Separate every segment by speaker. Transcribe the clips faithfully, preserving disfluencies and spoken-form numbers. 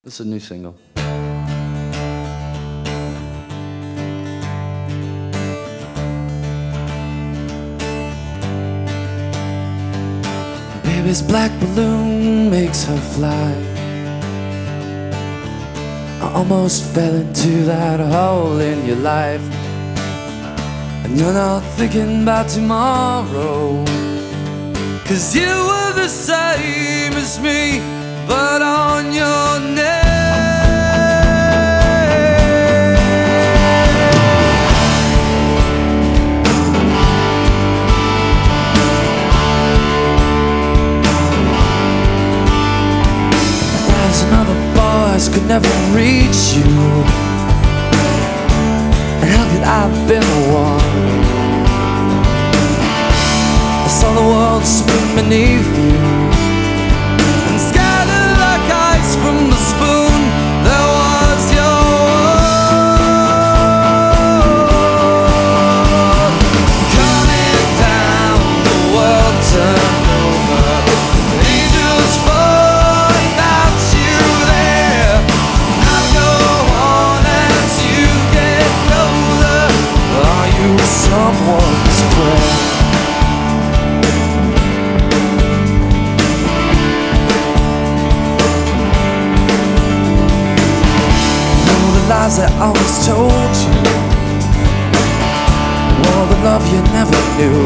Speaker 1: This is a new single. Baby's black balloon makes her fly. I almost fell into that hole in your life, and you're not thinking about tomorrow, 'cause you were the same as me, but on your neck. A thousand other boys could never reach you, and how could I have been the one? I saw the world spin beneath you and scatter like ice from the spoon that was your world. Coming down, the world turned over. Angels fall without you there. I'll go on as you get closer. Are you someone's prayer? Lies I always told you, all the love you never knew.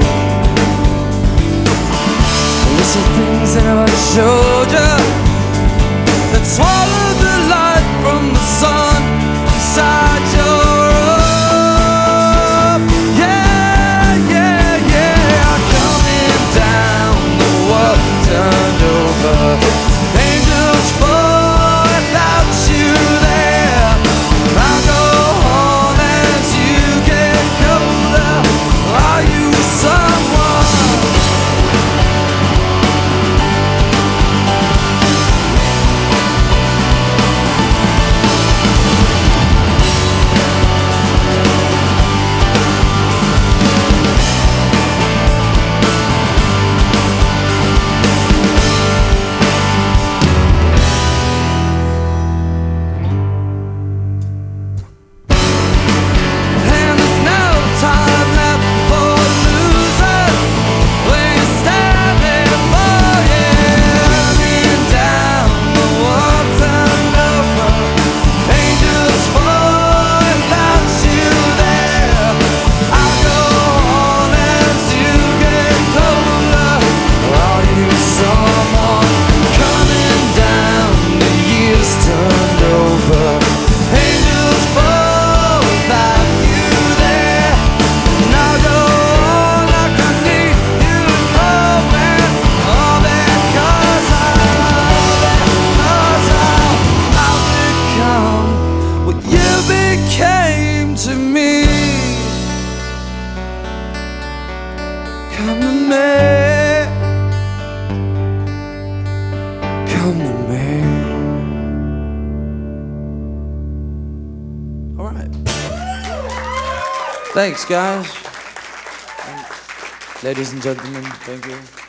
Speaker 1: The list of things they never showed you, that swallowed the light from the sun inside your room. Yeah, yeah, yeah. Coming down, the world turned over. Angels fall without you there. I'll go on as you get colder. Are you someone? To me, come to me, come to me. All right. Thanks, guys. Ladies and gentlemen, thank you.